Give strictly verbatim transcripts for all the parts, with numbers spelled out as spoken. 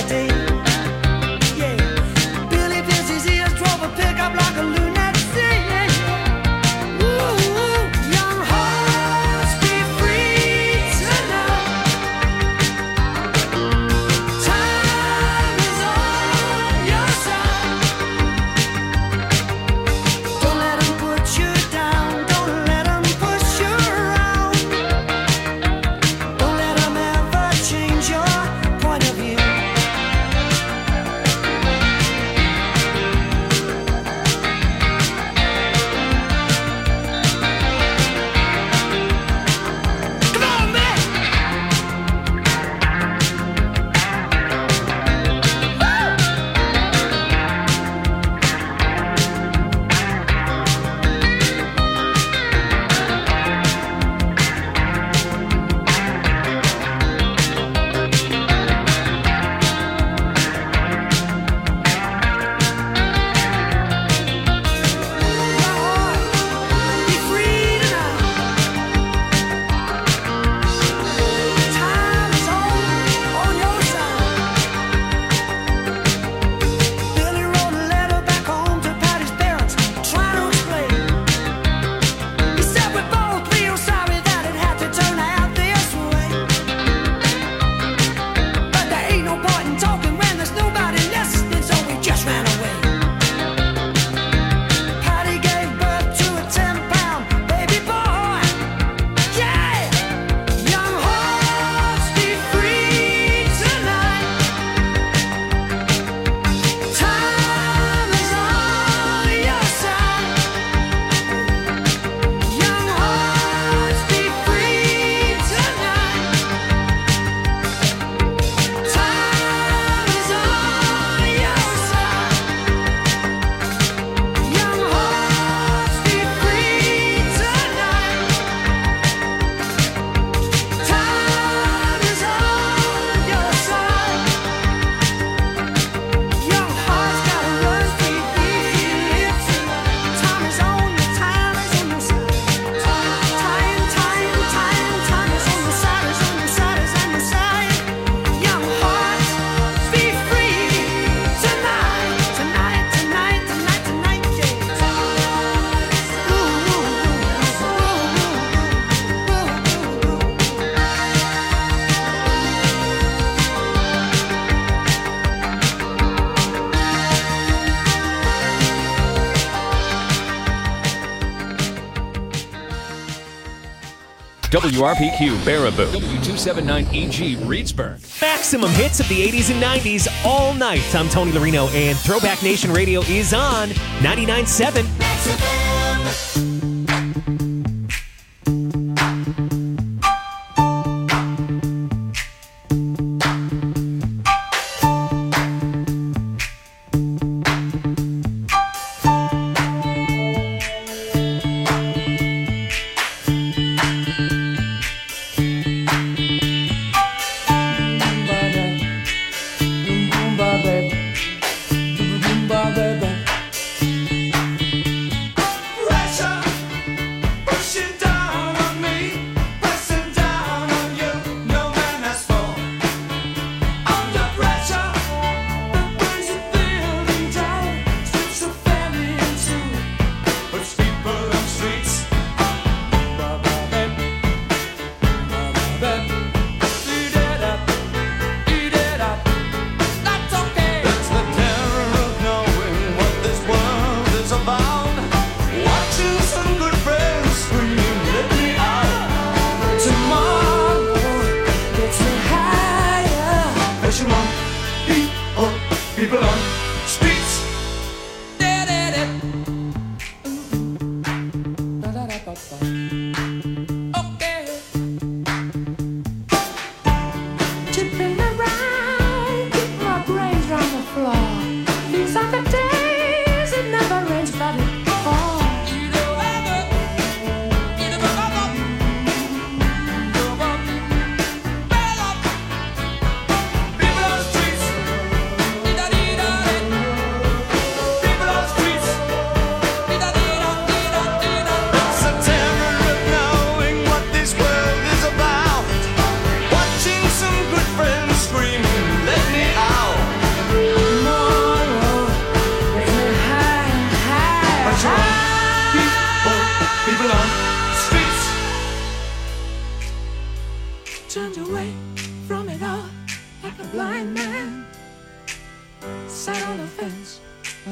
W R P Q Baraboo, W two seventy-nine E G Reedsburg. Maximum hits of the eighties and nineties all night. I'm Tony Larino, and Throwback Nation Radio is on ninety-nine point seven. People on the streets,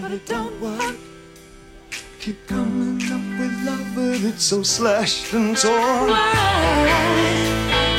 but I don't want. Keep coming up with love, but it's so slashed and torn. Why?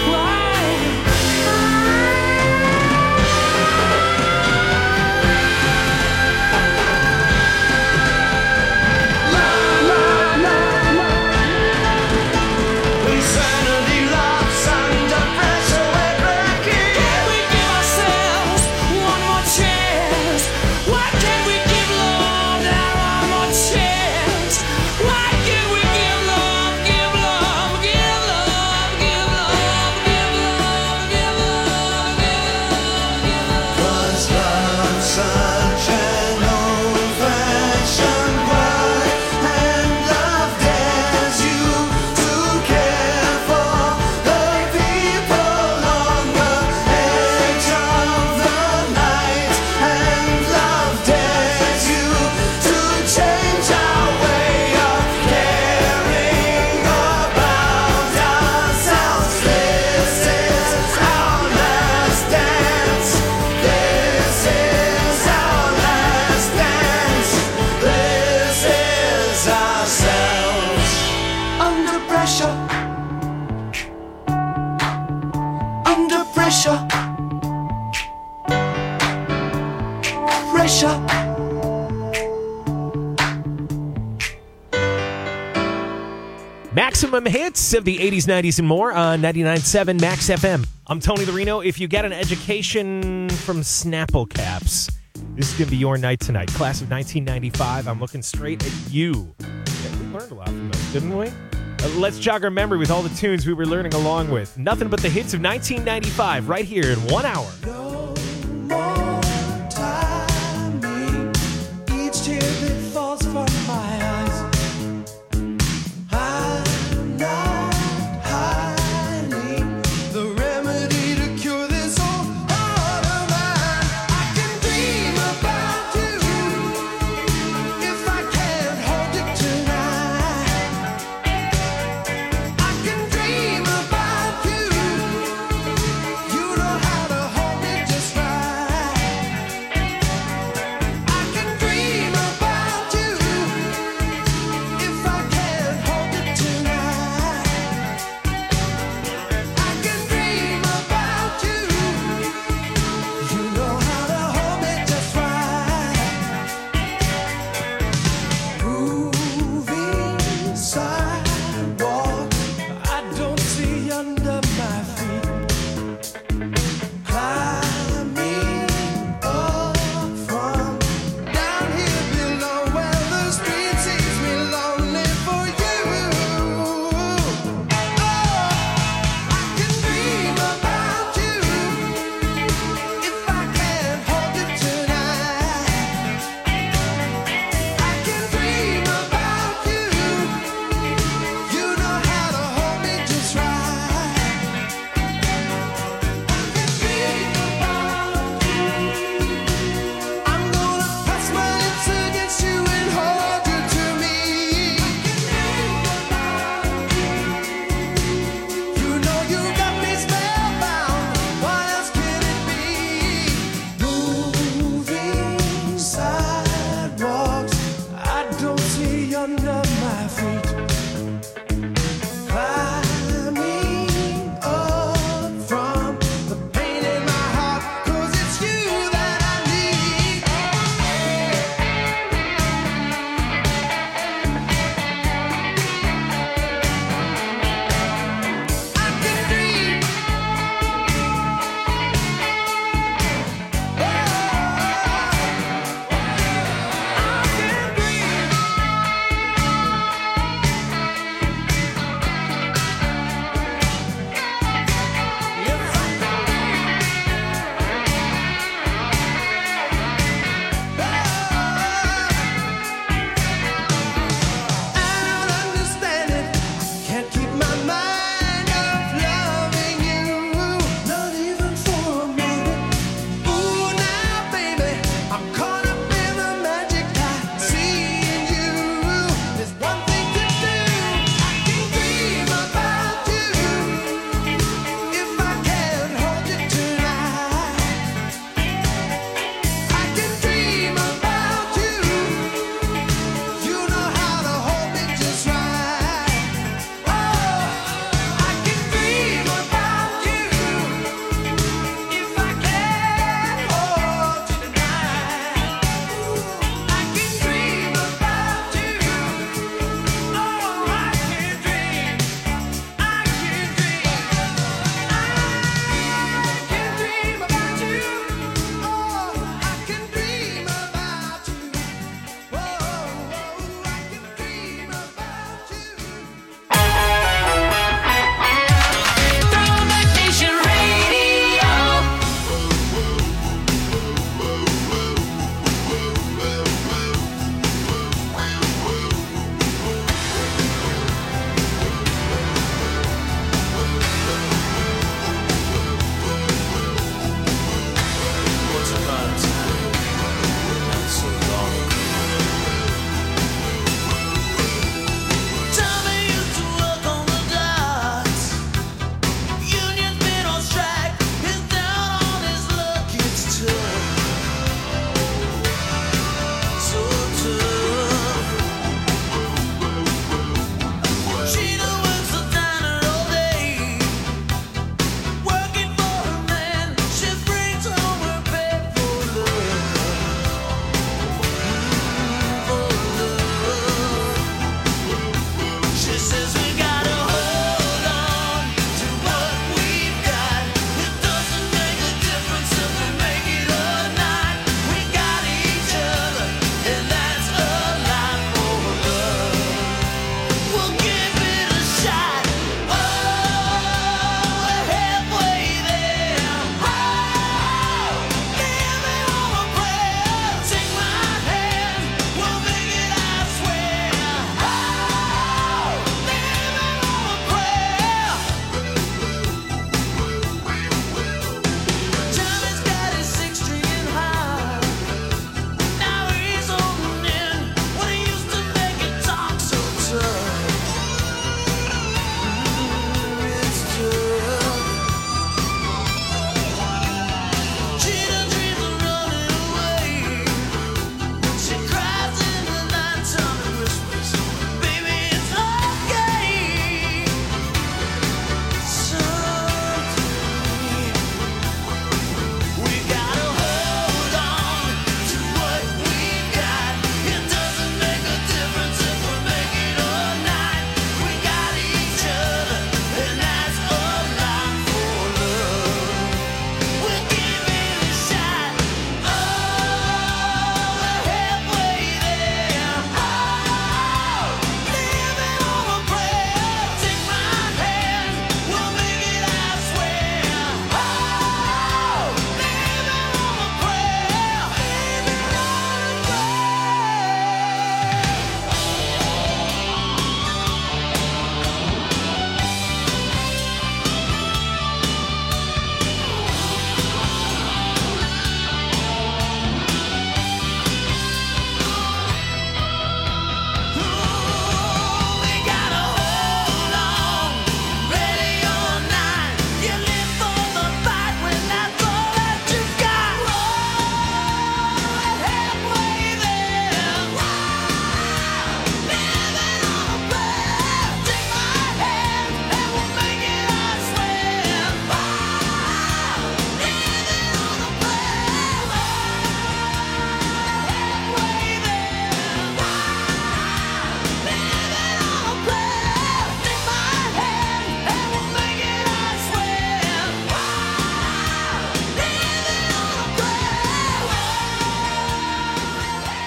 Maximum hits of the eighties, nineties, and more on ninety-nine point seven Max F M. I'm Tony Larino. If you got an education from Snapple Caps, this is going to be your night tonight. Class of nineteen ninety-five. I'm looking straight at you. Yeah, we learned a lot from those, didn't we? Uh, let's jog our memory with all the tunes we were learning along with. Nothing but the hits of nineteen ninety-five right here in one hour. No more timing. Each tear that falls from my eyes. I'm not hiding the remedy to cure this old heart of mine. I can dream about you if I can't hold it tonight. I can dream about you. You know how to hold me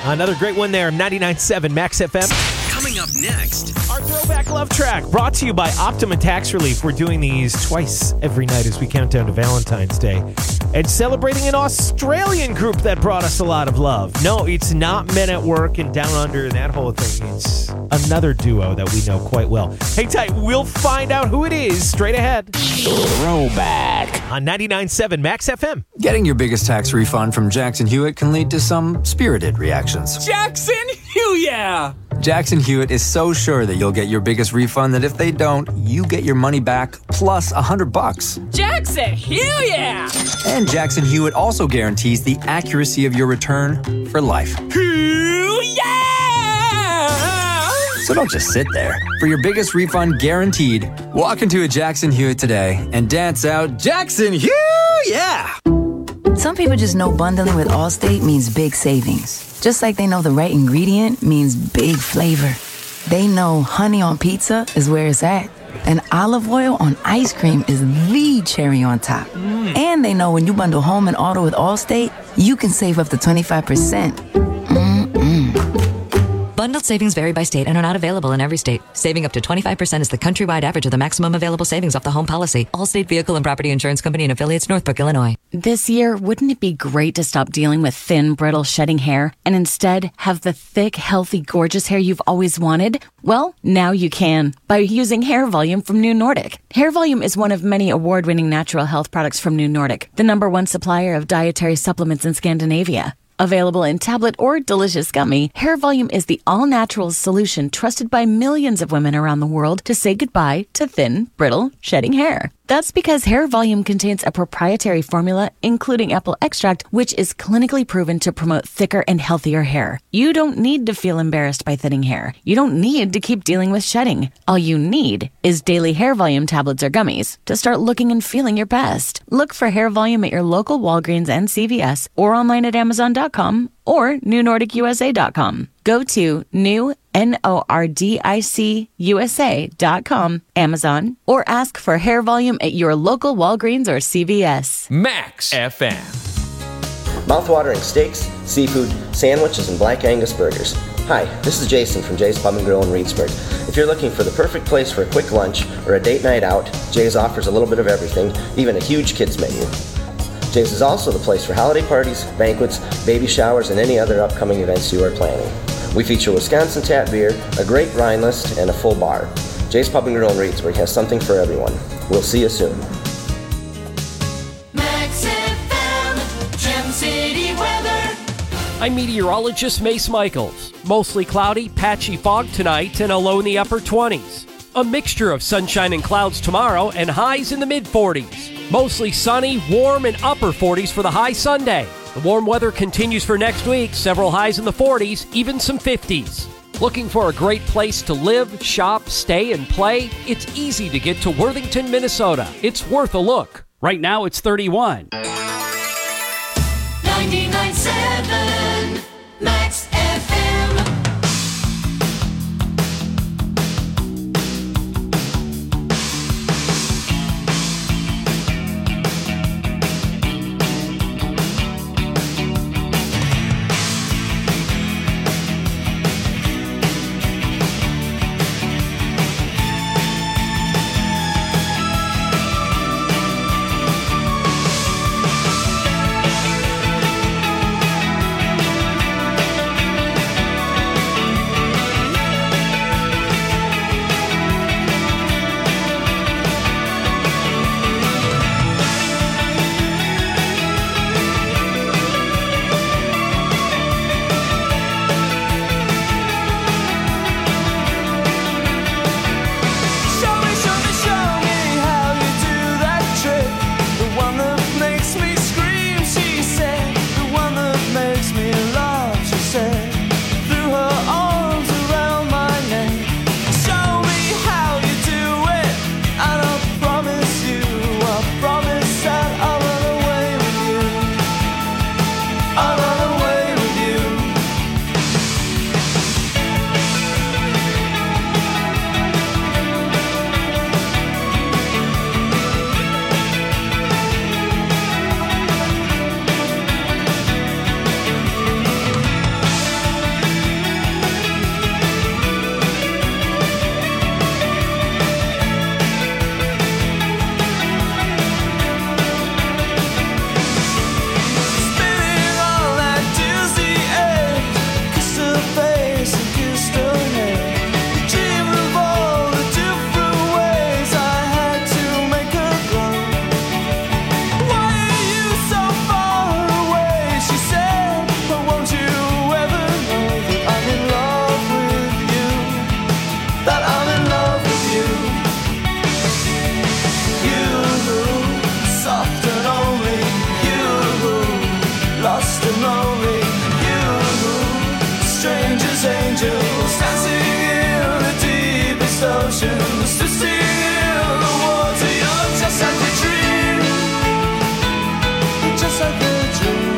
Another great one there, ninety-nine point seven Max F M. Coming up next. Our Throwback Love Track, brought to you by Optima Tax Relief. We're doing these twice every night as we count down to Valentine's Day. And celebrating an Australian group that brought us a lot of love. No, it's not Men at Work and Down Under and that whole thing. It's another duo that we know quite well. Hang tight, we'll find out who it is straight ahead. Throwback. On ninety-nine point seven Max F M. Getting your biggest tax refund from Jackson Hewitt can lead to some spirited reactions. Jackson Hewitt, yeah! Jackson Hewitt is so sure that you'll get your biggest refund that if they don't, you get your money back plus a hundred bucks. Jackson Hewitt, yeah! And Jackson Hewitt also guarantees the accuracy of your return for life. Hewitt, yeah! So don't just sit there. For your biggest refund guaranteed, walk into a Jackson Hewitt today and dance out Jackson Hewitt, yeah! Some people just know bundling with Allstate means big savings. Just like they know the right ingredient means big flavor. They know honey on pizza is where it's at. And olive oil on ice cream is the cherry on top. Mm. And they know when you bundle home and auto with Allstate, you can save up to twenty-five percent. Mm-mm. Bundled savings vary by state and are not available in every state. Saving up to twenty-five percent is the countrywide average of the maximum available savings off the home policy. Allstate Vehicle and Property Insurance Company and affiliates, Northbrook, Illinois. This year, wouldn't it be great to stop dealing with thin, brittle, shedding hair and instead have the thick, healthy, gorgeous hair you've always wanted? Well, now you can by using Hair Volume from New Nordic. Hair Volume is one of many award-winning natural health products from New Nordic, the number one supplier of dietary supplements in Scandinavia. Available in tablet or delicious gummy, Hair Volume is the all-natural solution trusted by millions of women around the world to say goodbye to thin, brittle, shedding hair. That's because Hair Volume contains a proprietary formula, including apple extract, which is clinically proven to promote thicker and healthier hair. You don't need to feel embarrassed by thinning hair. You don't need to keep dealing with shedding. All you need is daily Hair Volume tablets or gummies to start looking and feeling your best. Look for Hair Volume at your local Walgreens and C V S or online at amazon dot com or new nordic u s a dot com. Go to new N O R D I C U S A dot com, Amazon, or ask for Hair Volume at your local Walgreens or C V S. Max F M. Mouthwatering steaks, seafood, sandwiches, and Black Angus burgers. Hi, this is Jason from Jay's Pub and Grill in Reedsburg. If you're looking for the perfect place for a quick lunch or a date night out, Jay's offers a little bit of everything, even a huge kids menu. Jay's is also the place for holiday parties, banquets, baby showers, and any other upcoming events you are planning. We feature Wisconsin tap beer, a great wine list, and a full bar. Jay's Pub and Grill in Reedsburg has something for everyone. We'll see you soon. Max F M, Gem City weather. I'm meteorologist Mace Michaels. Mostly cloudy, patchy fog tonight and a low in the upper twenties. A mixture of sunshine and clouds tomorrow and highs in the mid forties. Mostly sunny, warm, and upper forties for the high Sunday. The warm weather continues for next week, several highs in the forties, even some fifties. Looking for a great place to live, shop, stay, and play? It's easy to get to Worthington, Minnesota. It's worth a look. Right now it's thirty-one. ninety-nine point seven Max F M. only you. Strangers, angels, dancing in the deepest oceans to steal the water. You're just like a dream, just like a dream.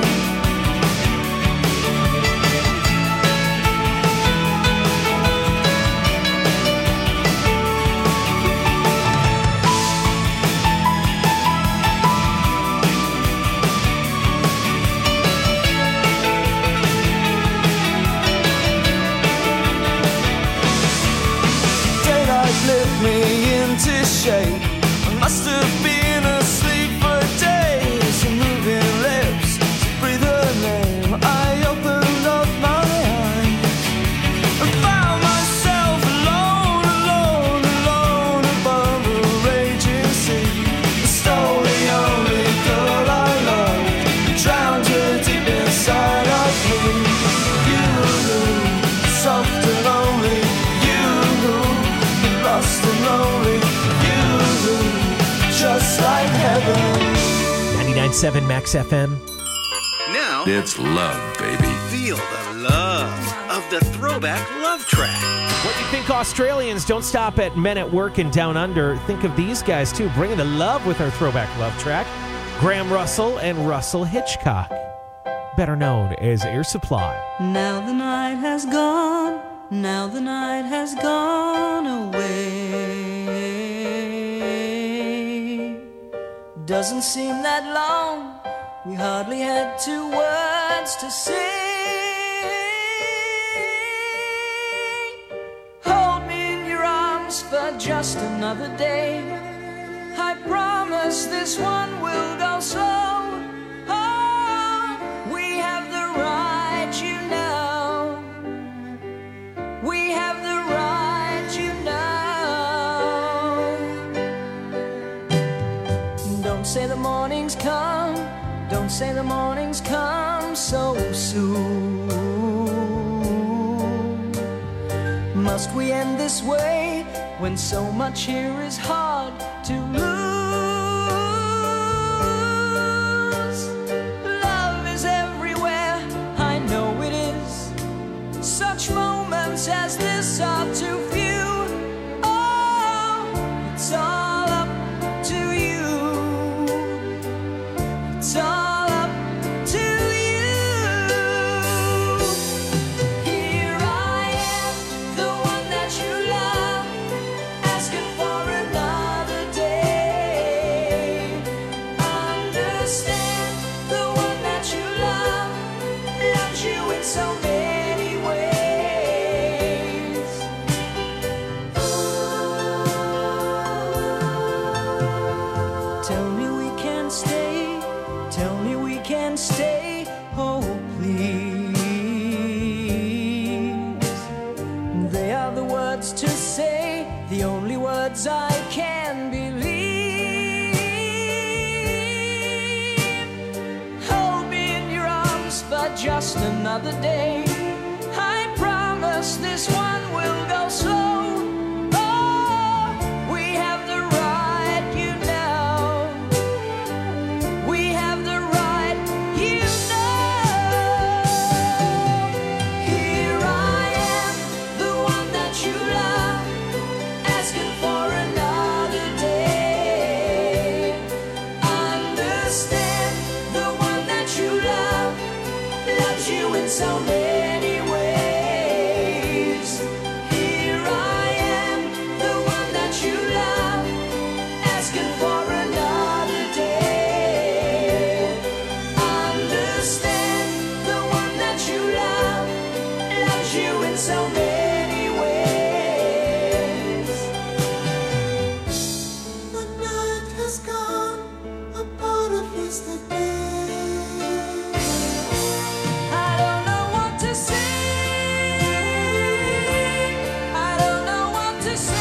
Lift me into shape. I must have been asleep for days. Moving lips, breathe her name. I opened up my eyes and found myself alone, alone, alone above a raging sea. Stole the only girl I loved, drowned her deep inside of me. You, soft and lonely. Lost and lonely, you, just like heaven. ninety-nine point seven Max F M. Now it's love, baby. Feel the love of the Throwback Love Track. What do you think Australians don't stop at Men at Work and Down Under? Think of these guys, too, bringing the love with our Throwback Love Track. Graham Russell and Russell Hitchcock, better known as Air Supply. Now the night has gone. Now the night has gone away. Doesn't seem that long. We hardly had two words to say. Hold me in your arms for just another day. I promise this one will go slow. Oh, we have the right, you know. We have the right, you know. Don't say the morning's come. Don't say the morning's come so soon. Must we end this way when so much here is hard to lose? Love is everywhere, I know it is. Such moments as this are too few. Oh, it's all up to you. It's all up to you. Here I am, the one that you love, asking for another day. Understand, the one that you love loves you in so many ways. Tell me we can stay. Tell me we can stay. Oh, please. They are the words to say, the only words I can believe. Hold me in your arms for just another day. I promise this one will go slow. Oh, we have the right, you know. We have the right, you know. Here I am, the one that you love, asking for another day. Understand, the one that you love loves you in so many ways. Here I am, the one that you love, asking for another day. Understand, the one that you love loves you in so many ways. The night has gone, a part of yesterday. I don't know what to say. I don't know what to say.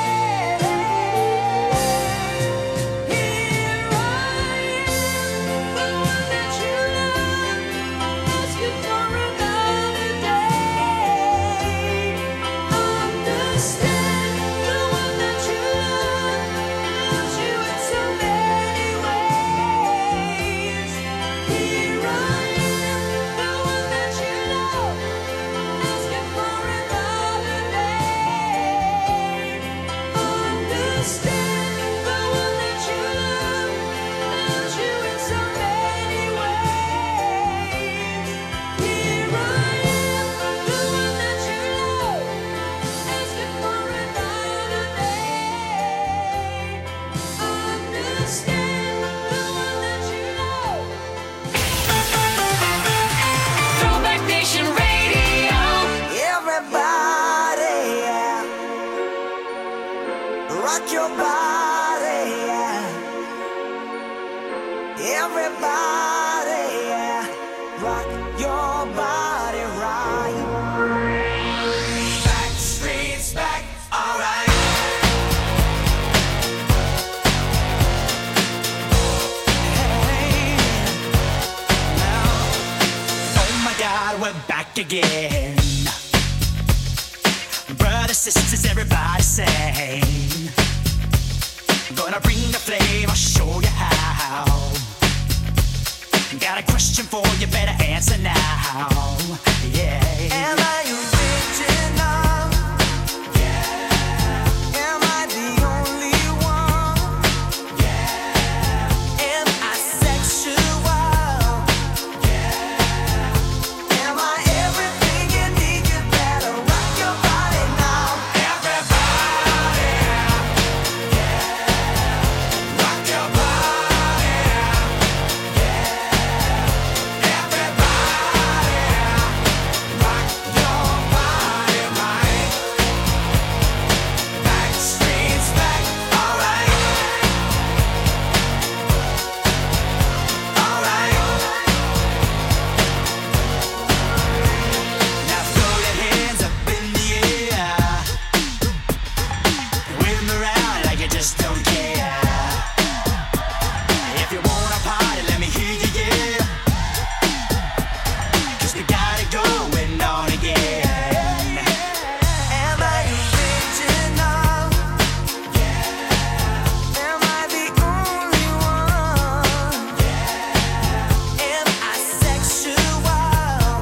Here I am, the one that you love, asking for another day. right, we're back again. Brothers, sisters, everybody sing. Gonna bring the flame, I'll show you how. Got a question for you, better answer now. Yeah. Am I original? Yeah. Am I the only one? Yeah. Am I sexual? Yeah. Am I everything you need? You better rock your body now. Everybody. Yeah. Rock your body. Yeah. Everybody. Rock your body right. Backstreet's back. All right. All right. Now throw your hands up in the air. Wave 'em around like you just don't care. If you wanna party, let me hear you, yeah. 'Cause we got it going on again. Am I original? Yeah. Am I the only one? Yeah. Am I sexual?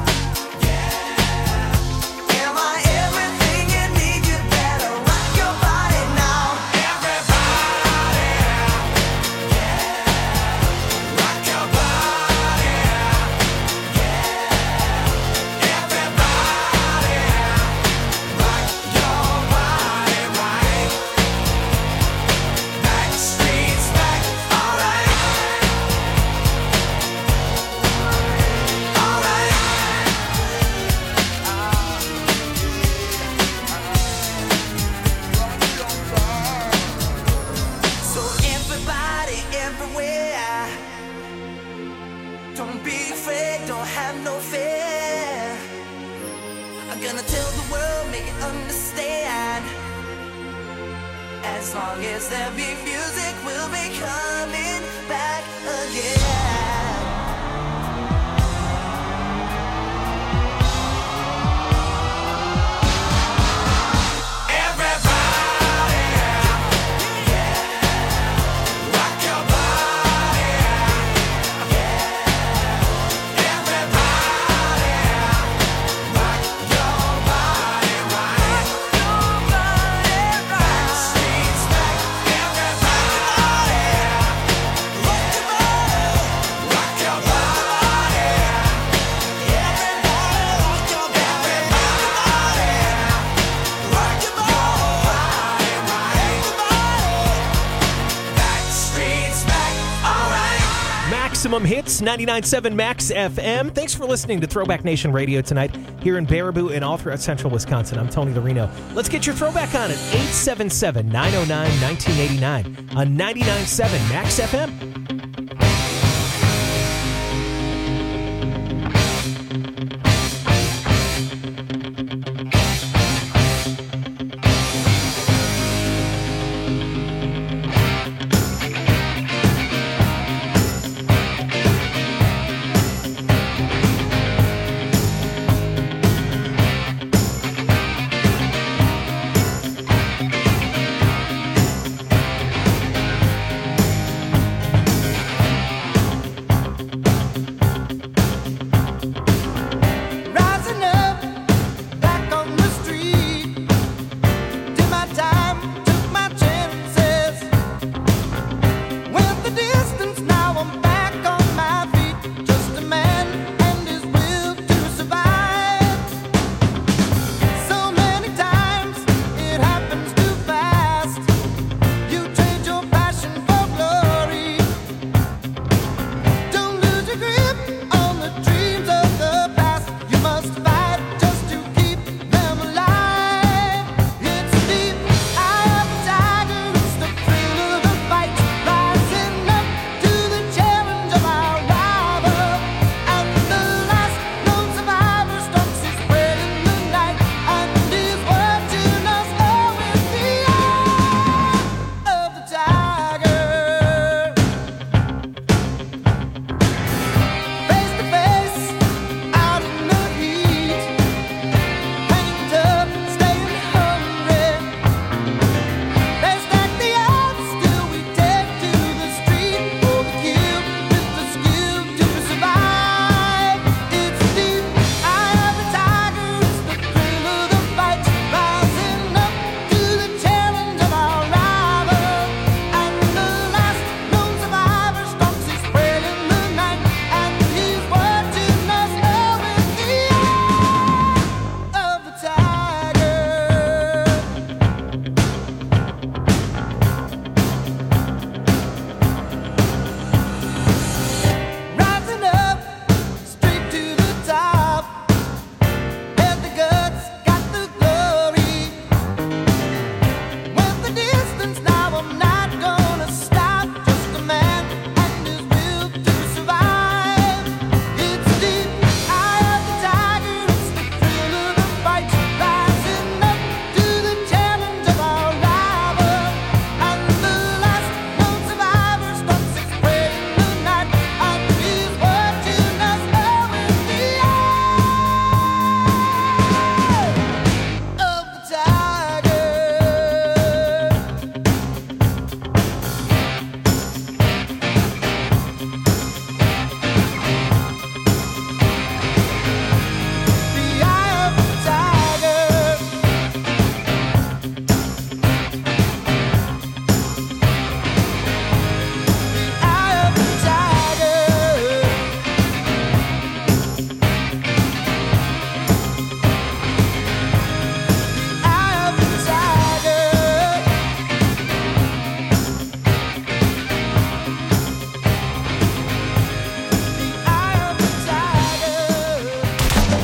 Yeah. Am I everything you need? You better rock your body now. Everybody. Yeah. Rock your body. Yeah. Everybody. Rock your body right. Backstreet's back. All right. All right. So everybody, everywhere, don't be afraid, don't have no fear. I'm gonna tell the world, make it understand. As long as there be music, we'll be coming back again. Everybody, yeah, rock your body, yeah. Everybody, rock your body right. Backstreet's back. Everybody, rock your body, rock your body, everybody, rock your body, everybody, rock your body right. Backstreet's back. All right. Maximum Hits, ninety-nine point seven Max F M. Thanks for listening to Throwback Nation Radio tonight here in Baraboo and all throughout central Wisconsin. I'm Tony the Reno. Let's get your throwback on it. eight seven seven, nine oh nine, one nine eight nine on ninety-nine point seven Max F M.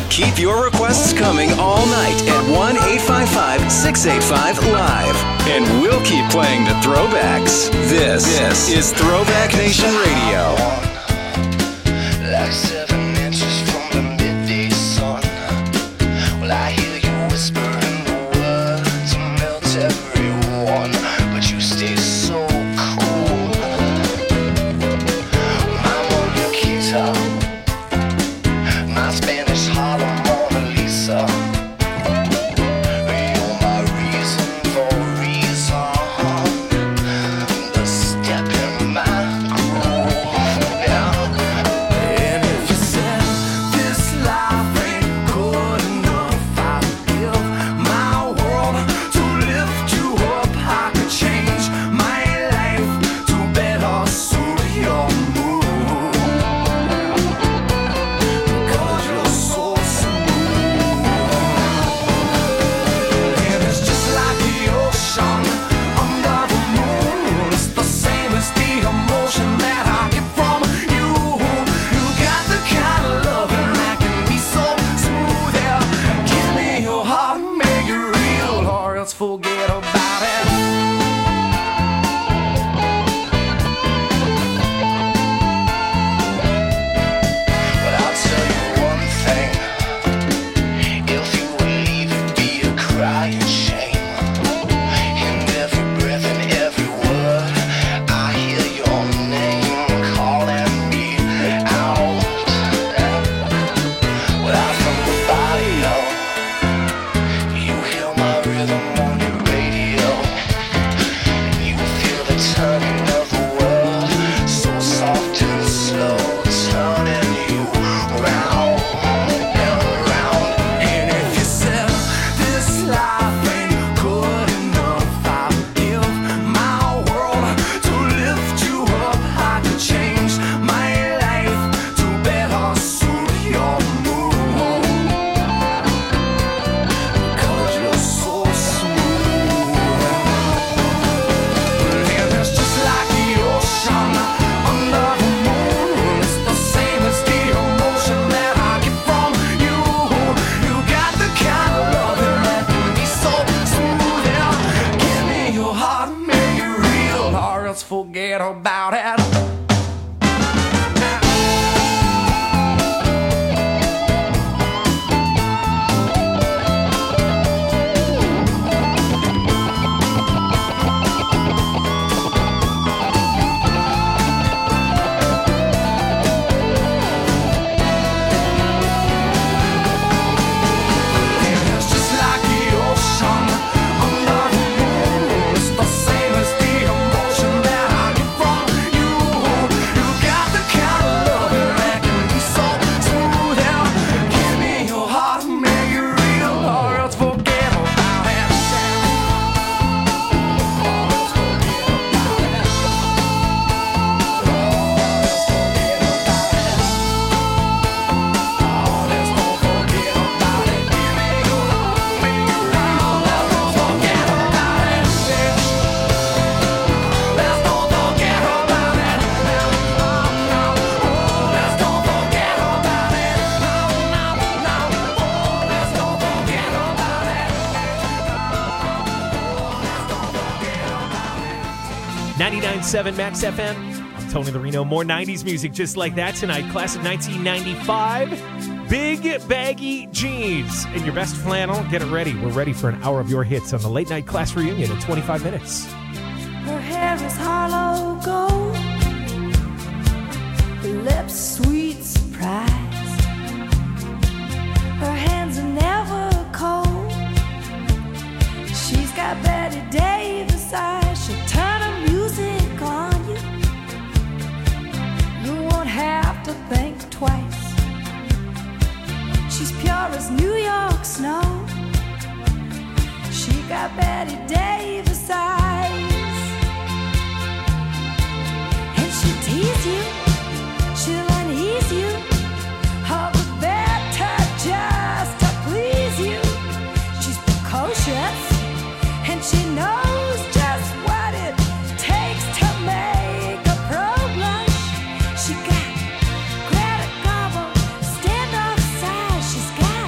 Keep your requests coming all night at one eight five five, six eight five, live. And we'll keep playing the throwbacks. This, this is Throwback Nation Radio. Like seven inches from the midday sun. Well, I hear you whispering the words to melt everyone, but you stay so cool. My Mona Lisa, my Spanish Harlem Mona Lisa. You're my reason for reason. The step in my groove. Yeah. And if you said this life ain't good enough, I'd give my world to lift you up. I could change my life to better suit your mood. Because you're so smooth. And it's just like the ocean under the moon. It's the same as the emotion that I get from you. You got the kind of loving that can be so smooth. Yeah. Give me your heart, make it real, or else forget about it. But I'll tell you one thing. If you would leave, it'd be a crying shame. In every breath and every word, I hear your name calling me out. Well, I'm from the barrio. You hear my rhythm on your radio. You feel the turning of the world, so soft and slow, turning you round and round. And if you said this life ain't good enough, I'd give my world to lift you up. I could change my life to better suit your mood. Because you're so smooth. And it's just like the ocean under the moon. It's the same as the emotion that I get from you. You got the kind of loving that can be so smooth. Yeah. Give me your heart, make it real, or else forget about it. And it's just like the ocean under the moon. It's the same as the emotion that I get from you. You got the kind of loving that can be so smooth. Yeah. Give me your heart, make it real, or else forget about it. ninety-nine point seven Max F M. I'm Tony the Reno. More nineties music just like that tonight. Class of nineteen ninety-five. Big baggy jeans and your best flannel. Get it ready. We're ready for an hour of your hits on the late night class reunion in twenty-five minutes. Her hair is hollow gold, her lips sweet surprise. Her hands are never cold. She's got Betty Davis eyes. She'll turn her music on you. You won't have to think twice. She's pure as New York snow. She got Betty Davis eyes. And she'll tease you, she'll unease you, all the better just to please you. She's precocious, and she knows just what it takes to make a pro blush. She got Greta Garbo, stand off side. She's got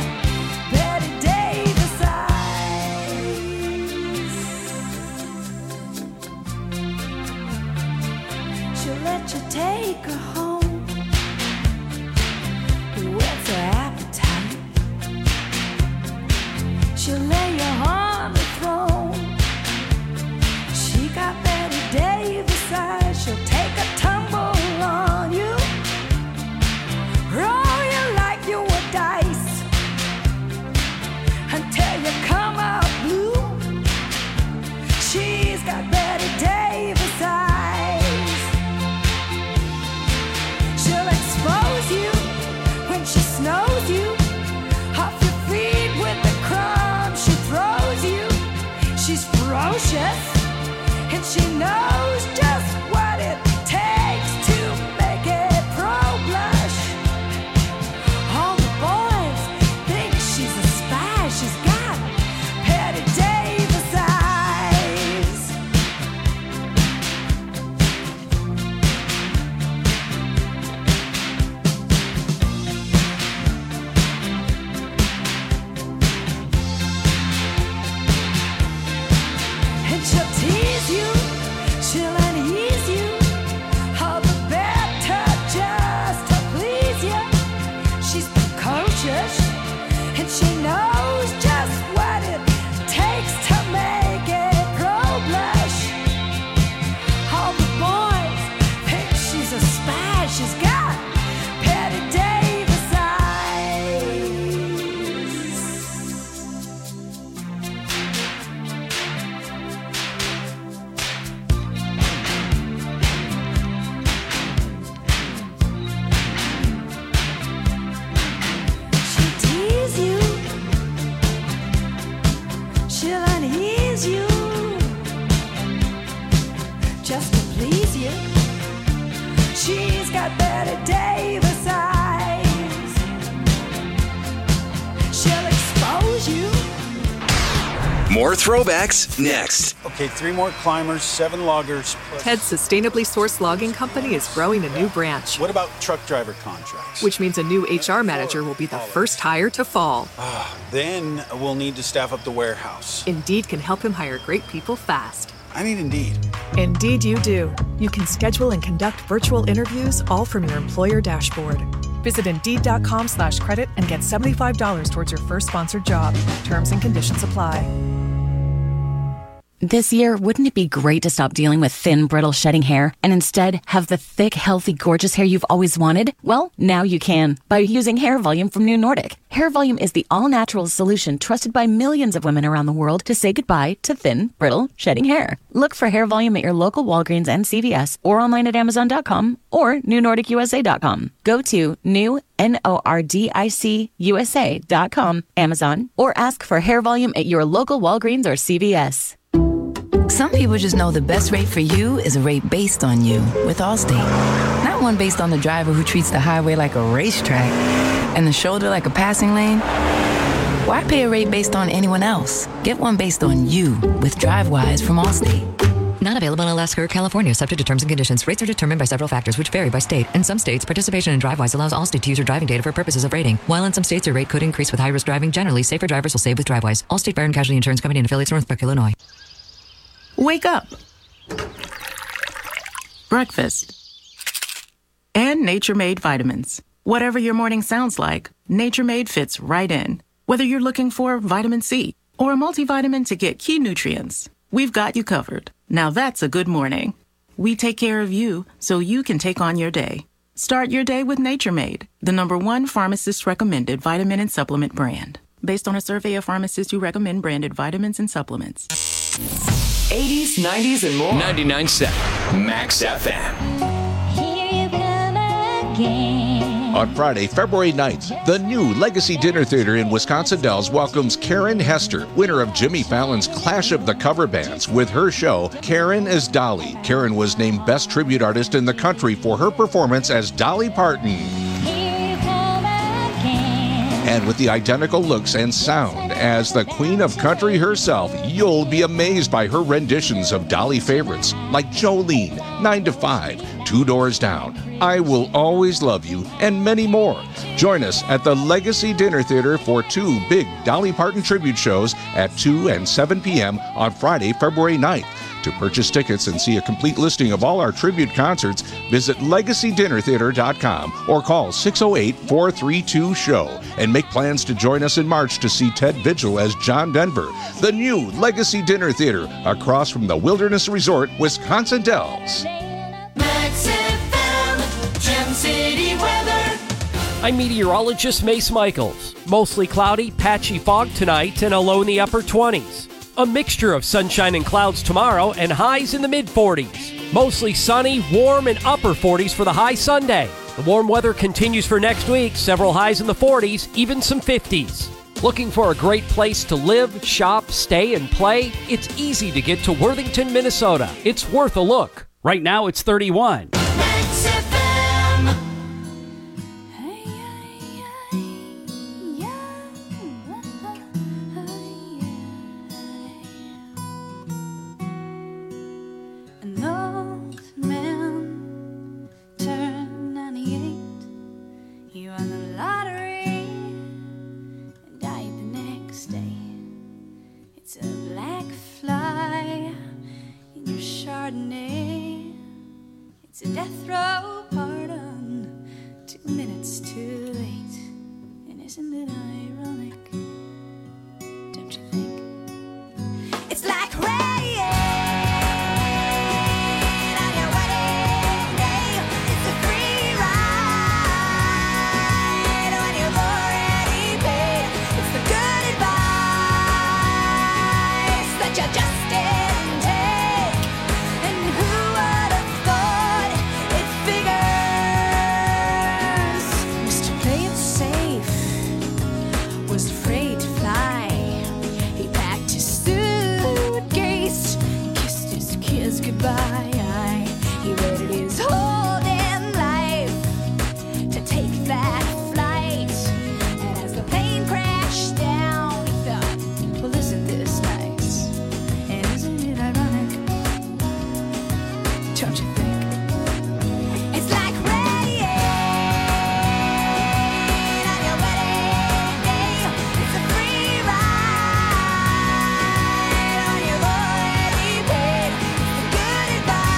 she knows just what it takes to make a pro blush. All the boys think she's a spy. She's got Patty Davis eyes. And she'll tease you, she'll unease you, all the better just to please you. She's precocious, and she knows just what it takes to make a pro blush. All the boys think she's a spy. She's got Patty Davis eyes. She'll tease you, she'll unease you, just to please you. She's got Betty Davis eyes. She'll expose you. More throwbacks next. Okay, three more climbers, seven loggers. plus- Ted's sustainably sourced logging company is growing a new branch, What about truck driver contracts? which means a new H R manager will be the first hire to fall. Ah, then we'll need to staff up the warehouse. Indeed can help him hire great people fast. I need Indeed. Indeed, you do. You can schedule and conduct virtual interviews all from your employer dashboard. Visit Indeed.com slash credit and get seventy-five dollars towards your first sponsored job. Terms and conditions apply. This year, wouldn't it be great to stop dealing with thin, brittle, shedding hair and instead have the thick, healthy, gorgeous hair you've always wanted? Well, now you can by using Hair Volume from New Nordic. Hair Volume is the all-natural solution trusted by millions of women around the world to say goodbye to thin, brittle, shedding hair. Look for Hair Volume at your local Walgreens and C V S or online at Amazon dot com or New Nordic U S A dot com. Go to new, N O R D I C U S A dot com, Amazon, or ask for Hair Volume at your local Walgreens or C V S. Some people just know the best rate for you is a rate based on you with Allstate. Not one based on the driver who treats the highway like a racetrack and the shoulder like a passing lane. Why pay a rate based on anyone else? Get one based on you with DriveWise from Allstate. Not available in Alaska or California, subject to terms and conditions. Rates are determined by several factors, which vary by state. In some states, participation in DriveWise allows Allstate to use your driving data for purposes of rating. While in some states, your rate could increase with high-risk driving. Generally, safer drivers will save with DriveWise. Allstate Fire and Casualty Insurance Company and affiliates, Northbrook, Illinois. Wake up. Breakfast. And Nature Made vitamins. Whatever your morning sounds like, Nature Made fits right in. Whether you're looking for vitamin C or a multivitamin to get key nutrients, we've got you covered. Now that's a good morning. We take care of you so you can take on your day. Start your day with Nature Made, the number one pharmacist recommended vitamin and supplement brand. Based on a survey of pharmacists who recommend branded vitamins and supplements. eighties, nineties, and more. ninety-nine point seven Max F M. Here you come again. On Friday, February ninth, the new Legacy Dinner Theater in Wisconsin Dells welcomes Karen Hester, winner of Jimmy Fallon's Clash of the Cover Bands, with her show, Karen as Dolly. Karen was named Best Tribute Artist in the country for her performance as Dolly Parton. And with the identical looks and sound as the Queen of Country herself, you'll be amazed by her renditions of Dolly favorites like Jolene, nine to five, Two Doors Down, I Will Always Love You, and many more. Join us at the Legacy Dinner Theater for two big Dolly Parton tribute shows at two and seven p.m. on Friday, February ninth. To purchase tickets and see a complete listing of all our tribute concerts, visit legacy dinner theater dot com or call six oh eight, four three two, show and make plans to join us in March to see Ted Vigil as John Denver. The new Legacy Dinner Theater across from the Wilderness Resort, Wisconsin Dells. Max F M, Gem City weather. I'm meteorologist Mace Michaels. Mostly cloudy, patchy fog tonight and a low in the upper twenties. A mixture of sunshine and clouds tomorrow and highs in the mid forties. Mostly sunny, warm, and upper forties for the high Sunday. The warm weather continues for next week, several highs in the forties, even some fifties. Looking for a great place to live, shop, stay, and play? It's easy to get to Worthington, Minnesota. It's worth a look. Right now it's thirty-one. An old man turned ninety-eight. He won the lottery and died the next day. It's a black fly in your Chardonnay. It's a death row pardon, two minutes too late. And isn't it ironic? Don't you think? It's like rain on your wedding day. It's a free ride when you've already paid. It's the good advice that you just didn't take. And who would have thought it figures? Mister Play It Safe was afraid to fly. He packed his suitcase, kissed his kids goodbye. He waited his whole damn life to take that flight. And as the plane crashed down, he thought, well, isn't this nice? And isn't it ironic? Don't you think? It's like rain on your wedding day. It's a free ride when you've already paid. It's the good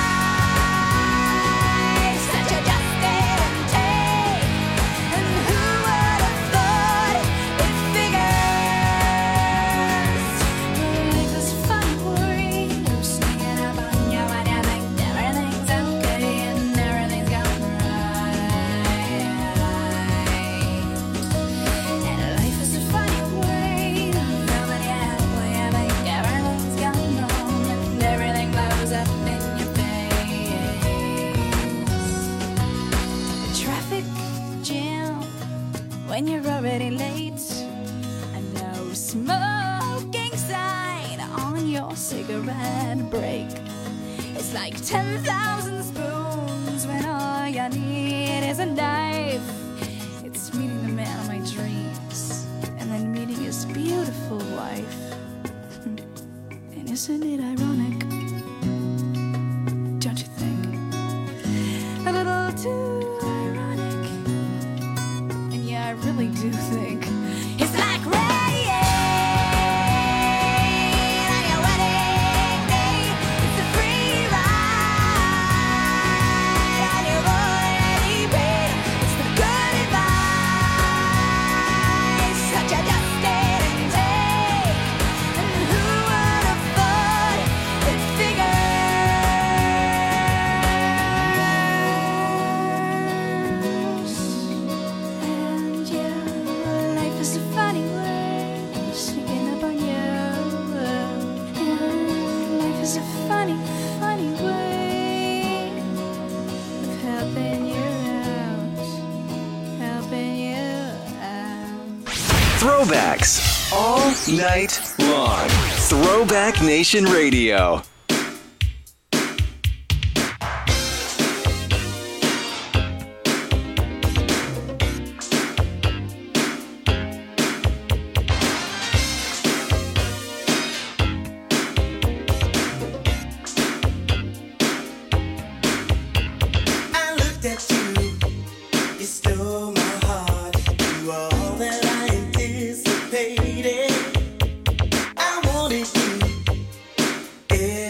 advice that you just didn't take. And who would have thought it figures? Life is fun, worry. You're sneaking up on you when you think everything's okay and everything's going right. And life is a funny way. Nobody has when you think everything's going wrong and everything blows up in your face. A traffic jam when you're already late. A no smoking sign on your cigarette break. It's like ten thousand spoons when all you need is a knife. It's meeting the man of my dreams and then meeting his beautiful wife. And isn't it ironic? Don't you think? A little too ironic. And yeah, I really do think it's like rain on your wedding day. It's a free ride and you've already paid. It's the good advice that you just didn't take. And who would have thought it figures? And yeah, life is a funny way sneaking up on you. And life is a funny, funny way of helping you out, helping you out. Throwbacks all night long. Throwback Nation Radio. I looked at you, you stole my heart. You were all that I anticipated. I wanted you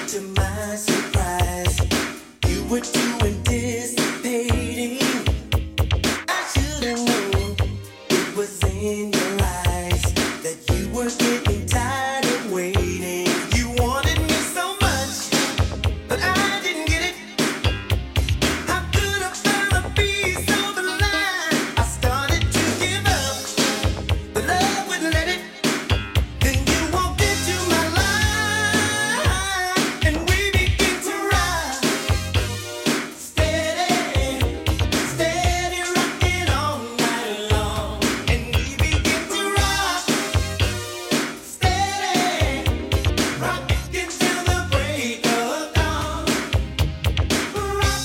to my surprise, you were too anticipating. I should have known it was in your eyes that you were getting tired of waiting. You wanted me so much, but I didn't get it. How could I find a piece of the line? I started to give up, but love wouldn't let it. Then you walked into my life, and we began to ride. Steady, steady rocking all night long, and we began to rock. Steady, rocking till the break of dawn. Rock,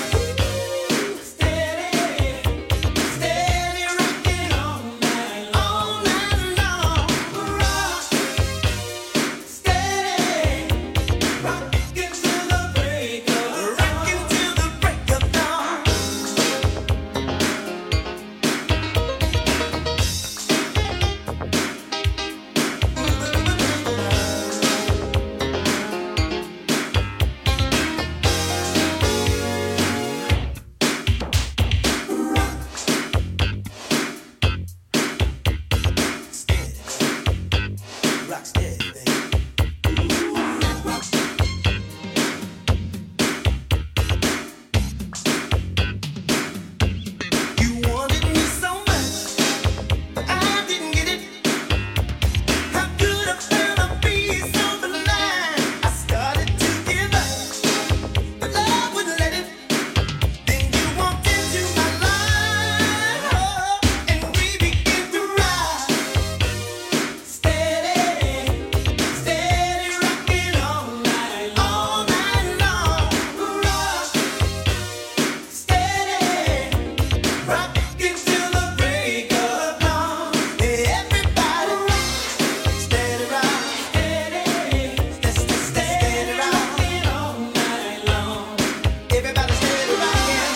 steady, steady rocking all night, all night long. Rock, steady, rocking till the break of rocking till the break of dawn. Rock steady, baby. You wanted me so much, but I didn't get it. How could I find a piece of the line? I started to give up, but love wouldn't let it. Then you walked into my life, oh, and we began to ride. Steady, steady rocking all night, all night long. Rock, steady, rocking till the break of dawn. Everybody rock, steady rock, steady, steady, steady rocking all night long. Everybody steady rocking,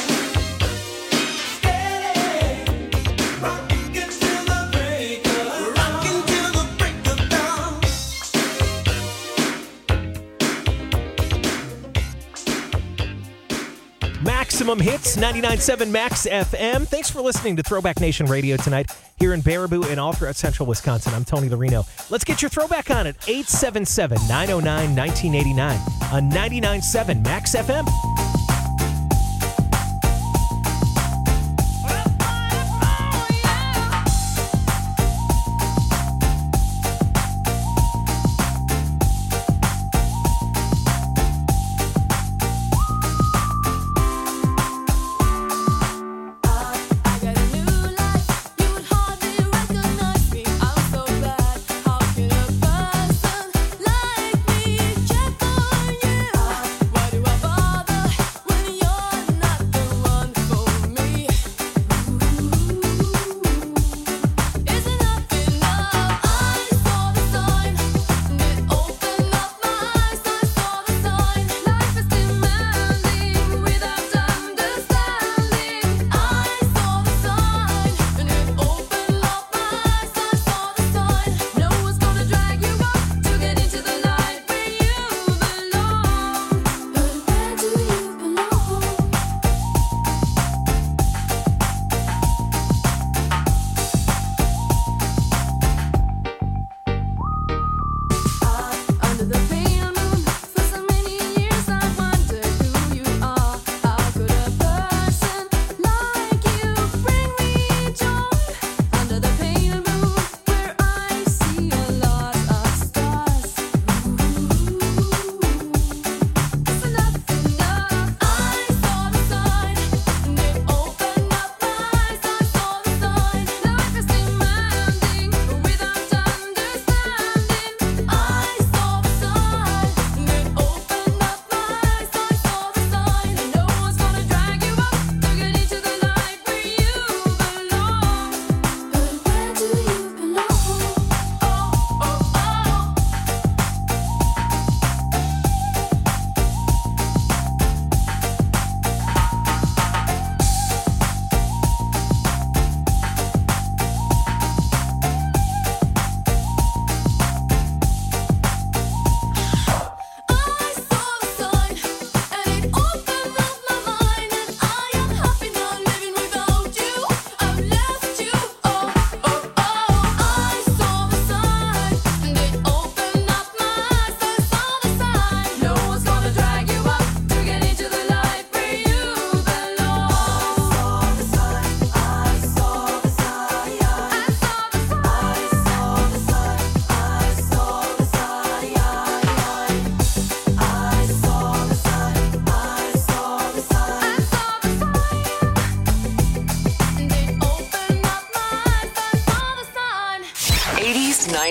steady, rocking till the break of, rocking till the break of dawn. Maximum Hits, ninety-nine point seven Max F M. Thanks for listening to Throwback Nation Radio tonight here in Baraboo and all throughout central Wisconsin. I'm Tony Larino. Let's get your throwback on it. eight seven seven, nine oh nine, nineteen eighty-nine on ninety-nine point seven Max F M. Like me, check on you. Why do I bother?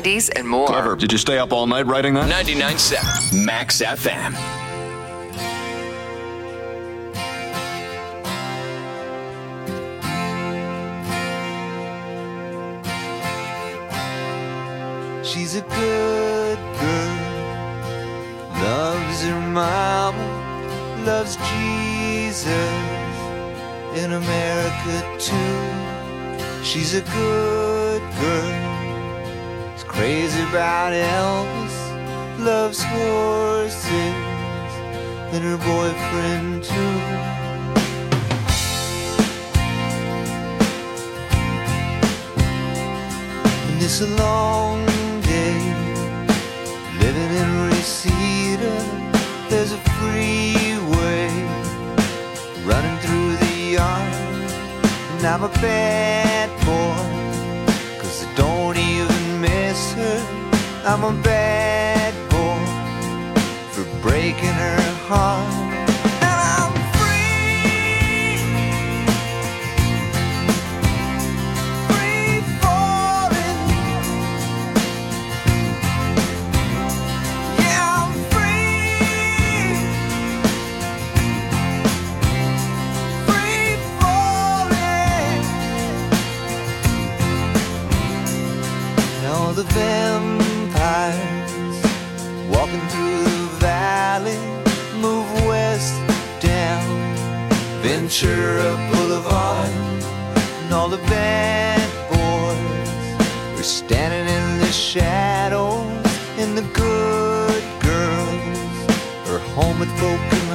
nineties, and more. Clever. Did you stay up all night writing that? ninety-nine point seven Max F M. She's a good girl, loves her mama, loves Jesus, in America too. She's a good girl, is crazy about Elvis, loves horses, and her boyfriend too. And it's a long day, living in Reseda. There's a freeway running through the yard, and I'm a bad boy, 'cause I don't even miss her. I'm a bad boy for breaking her heart. And I'm free, free falling. Yeah, I'm free, free falling. Now the vampires walking through the valley move west down Ventura Boulevard, and all the bad boys are standing in the shadows, and the good girls are home with broken